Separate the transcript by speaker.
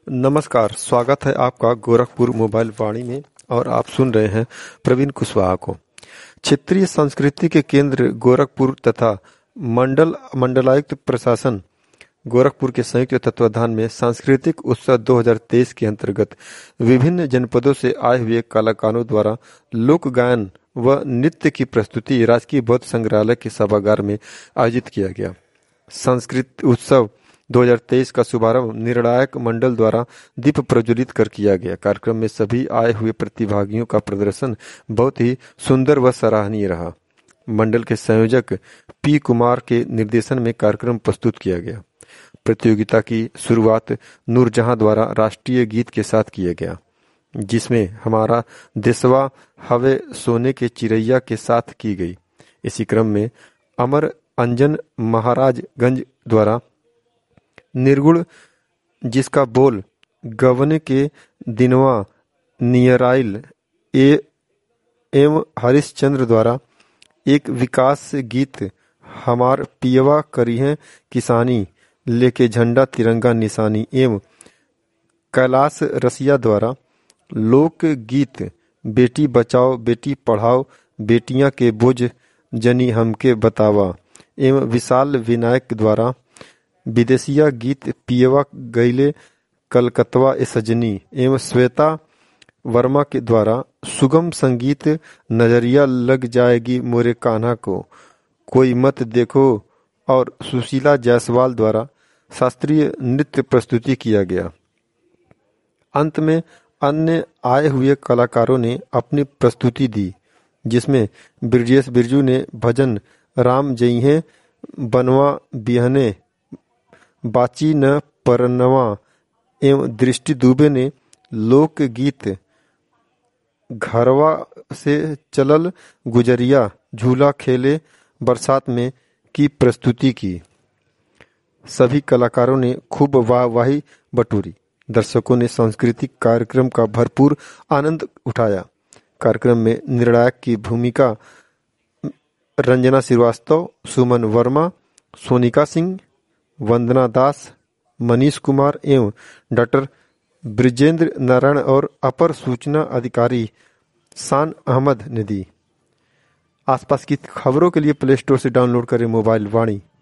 Speaker 1: नमस्कार, स्वागत है आपका गोरखपुर मोबाइल वाणी में। और आप सुन रहे हैं प्रवीण कुशवाहा को। क्षेत्रीय संस्कृति के केंद्र गोरखपुर तथा मंडलायुक्त प्रशासन गोरखपुर के संयुक्त तत्वाधान में सांस्कृतिक उत्सव 2023 के अंतर्गत विभिन्न जनपदों से आए हुए कलाकारों द्वारा लोक गायन व नृत्य की प्रस्तुति राजकीय बौद्ध संग्रहालय के सभागार में आयोजित किया गया। सांस्कृतिक उत्सव 2023 का शुभारंभ निर्णायक मंडल द्वारा दीप प्रज्वलित कर किया गया। कार्यक्रम में सभी आए हुए प्रतिभागियों का प्रदर्शन बहुत ही सुंदर व सराहनीय रहा। मंडल के संयोजक पी कुमार के निर्देशन में कार्यक्रम प्रस्तुत किया गया। प्रतियोगिता की शुरुआत नूरजहां द्वारा राष्ट्रीय गीत के साथ किया गया, जिसमें हमारा देशवा हवे सोने के चिरैया के साथ की गई। इसी क्रम में अमर अंजन महाराजगंज द्वारा निर्गुण, जिसका बोल गवन के दिनवा नियराइल एवं हरिश्चंद्र द्वारा एक विकास गीत हमार पियवा करी है किसानी लेके झंडा तिरंगा निशानी एवं कैलाश रसिया द्वारा लोक गीत बेटी बचाओ बेटी पढ़ाओ बेटियां के बोझ जनी हमके बतावा एवं विशाल विनायक द्वारा विदेशिया गीत पियवा गईले कलकतवा ए सजनी एवं श्वेता वर्मा के द्वारा सुगम संगीत नजरिया लग जाएगी मोरे कान्हा को कोई मत देखो और सुशीला जायसवाल द्वारा शास्त्रीय नृत्य प्रस्तुति किया गया। अंत में अन्य आए हुए कलाकारों ने अपनी प्रस्तुति दी, जिसमें ब्रजेश बिरजू ने भजन राम जई हैं बनवा बिहने बाची न परनवा एवं दृष्टि दुबे ने लोकगीत घरवा से चलल गुजरिया झूला खेले बरसात में की प्रस्तुति की। सभी कलाकारों ने खूब वाहवाही बटोरी। दर्शकों ने सांस्कृतिक कार्यक्रम का भरपूर आनंद उठाया। कार्यक्रम में निर्णायक की भूमिका रंजना श्रीवास्तव, सुमन वर्मा, सोनिका सिंह, वंदना दास, मनीष कुमार एवं डॉक्टर ब्रिजेंद्र नारायण और अपर सूचना अधिकारी शान अहमद ने दी। आसपास की खबरों के लिए प्ले स्टोर से डाउनलोड करें मोबाइल वाणी।